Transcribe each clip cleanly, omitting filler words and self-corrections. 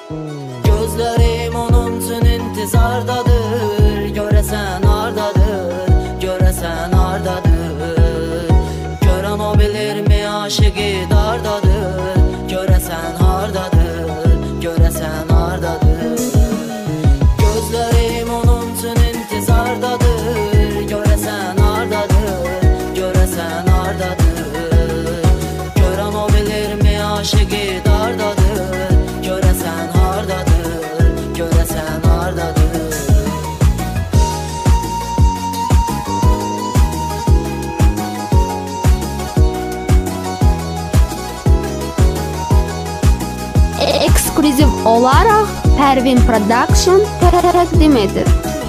Gözlerim onun için intizardadır. Göresen hardadır, göresen hardadır. Gören o bilir mi aşığı dardadır. Göresen hardadır, göresen hardadır. Gözlerim onun için intizardadır. Göresen hardadır, göresen hardadır. Gören o bilir mi aşığı dardadır. Göresen hardadır, göresen hardadır. Ekskluziv olaraq Pervin Production təqdim edir.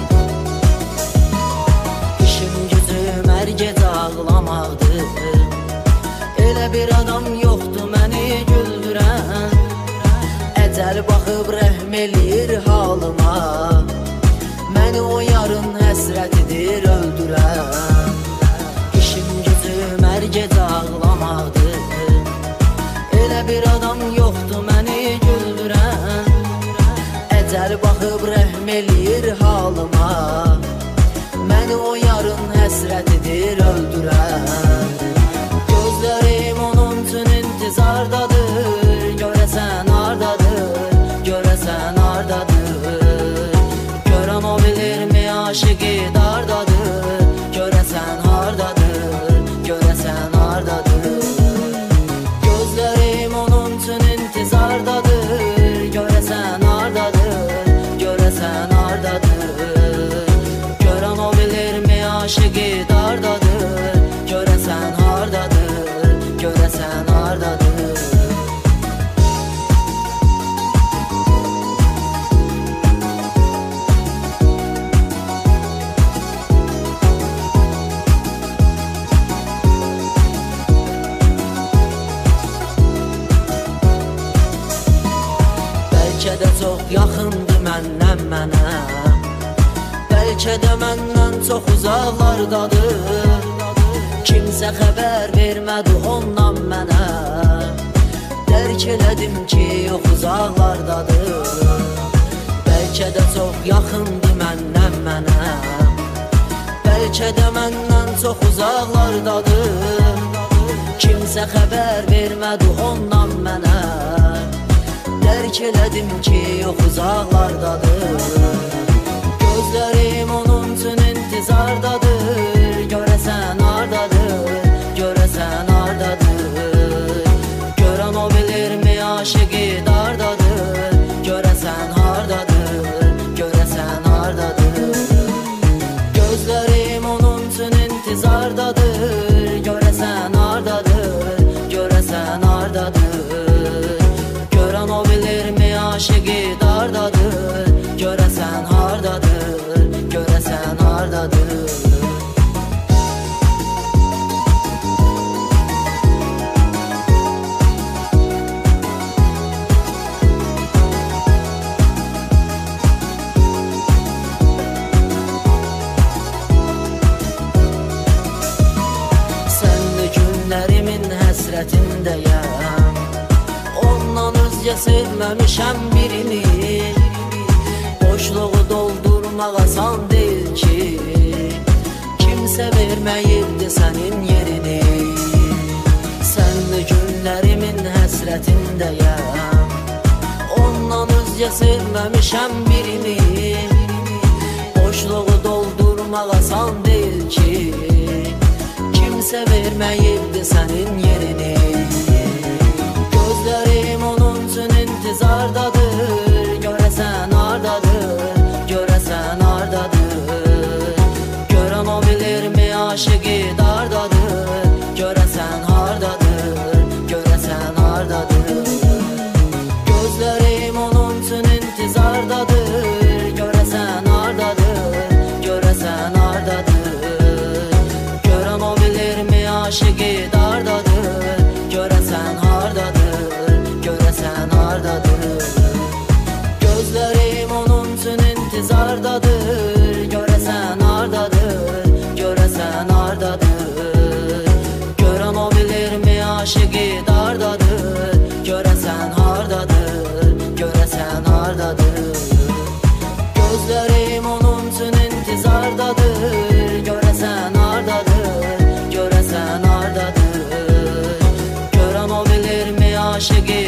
İşim gücüm hər gecə ağlamaqdır. Elə bir adam yoxdur məni güldürən. Əcəl baxıb rəhm eləyir halıma. Məni o yarın həsrətidir öldürən. İşim gücüm hər gecə ağlamaqdır. Elə bir adam yoxdur məni güldürən. Əcəl baxıb rəhm eləyir halıma. Məni o yarın həsrətidir öldürən. Gözlərim onun üçün intizardadır. Görəsən hardadır, görəsən hardadır. Görən o bilirmi aşığı dardadır. Görəsən hardadır, görəsən hardadır. Gözlərim onun üçün intizardadır. Görəsən hardadır, görəsən hardadır. Görən o bilirmi aşığı dardadır. Görəsən hardadır, görəsən hardadır. Bəlkə də çox yaxındır məndən mənə. Bəlkə də məndən çox uzaqlardadır. Kimsə xəbər vermədi ondan mənə. Dərk elədim ki, yox uzaqlardadır. Bəlkə də çox yaxındır məndən mənə. Bəlkə də məndən çox uzaqlardadır. Kimsə xəbər vermədi ondan mənə. Dərk elədim ki, yox uzaqlardadır. Gözlərim onun üçün intizardadır. Görəsən hardadır, görəsən hardadır. Görən o bilirmi aşığı dardadır. Görəsən hardadır, görəsən hardadır. Gözlərim onun üçün intizardadır. Görəsən hardadır, görəsən hardadır. Görən o bilirmi aşığı dardadır. Görəsən hardadır, görəsən hardadır. Sənli günlərimin həsrətindəyəm. Ondan özgə sevməmişəm birini. Boşluğu doldurmaq asan deyil ki. Kimsə verməyirdi sənin yerini. Sənli günlərimin həsrətindəyəm. Ondan özgə sevməmişəm birini. Boşluğu doldurmaq asan deyil ki. Kimsə verməyirdi sənin yerini. Gözlərim onun üçün intizardadır. Görəsən hardadır, görəsən hardadır. Görən o bilirmi aşığı dardadır. Görəsən hardadır, görəsən hardadır. Gözlərim onun üçün intizardadır. Görəsən hardadır, görəsən hardadır. Görən o bilirmi aşığı dardadır. aşığı